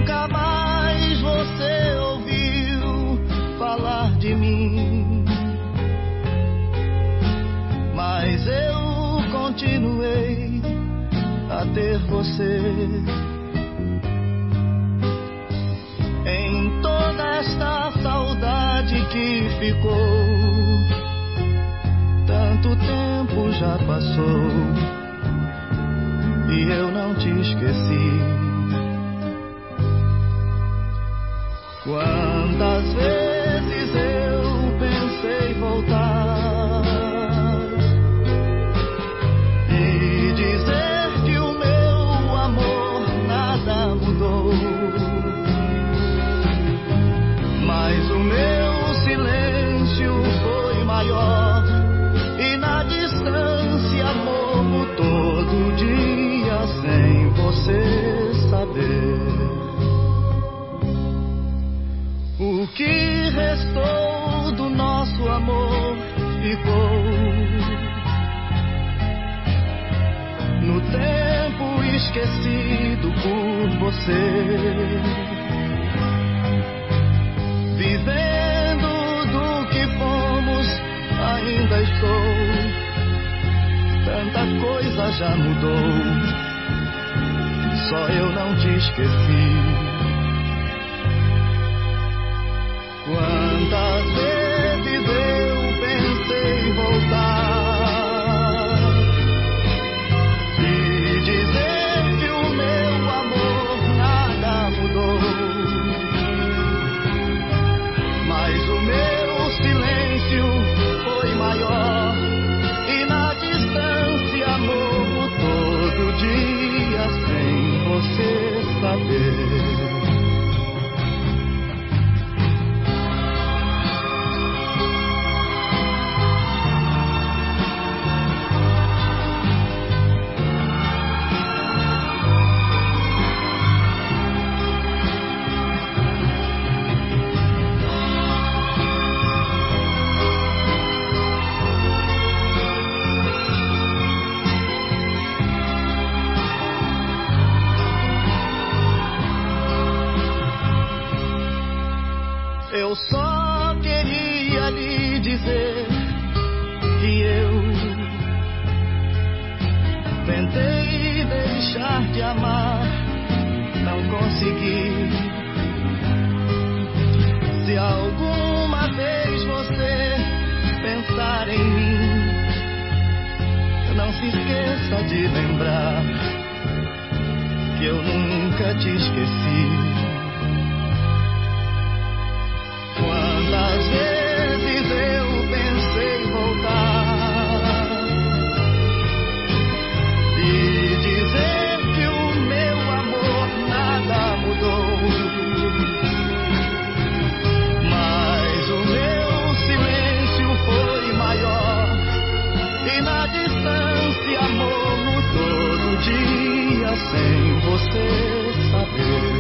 Nunca mais você ouviu falar de mim, mas eu continuei a ter você. Em toda esta saudade que ficou, tanto tempo já passou e eu não te esqueci. Quantas vezes eu pensei voltar e dizer que o meu amor nada mudou, mas o meu silêncio foi maior e na distância morro todo dia sem você saber. O que restou do nosso amor ficou no tempo esquecido por você. Vivendo do que fomos, ainda estou. Tanta coisa já mudou, só eu não te esqueci. Quantas vezes eu pensei voltar e dizer que o meu amor nada mudou, mas o meu silêncio foi maior e na distância morro todo dia sem você saber. Eu só queria lhe dizer que eu tentei deixar de amar, não consegui. Se alguma vez você pensar em mim, não se esqueça de lembrar que eu nunca te esqueci. Quantas vezes eu pensei voltar e dizer que o meu amor nada mudou, mas o meu silêncio foi maior e na distância morro todo dia sem você saber.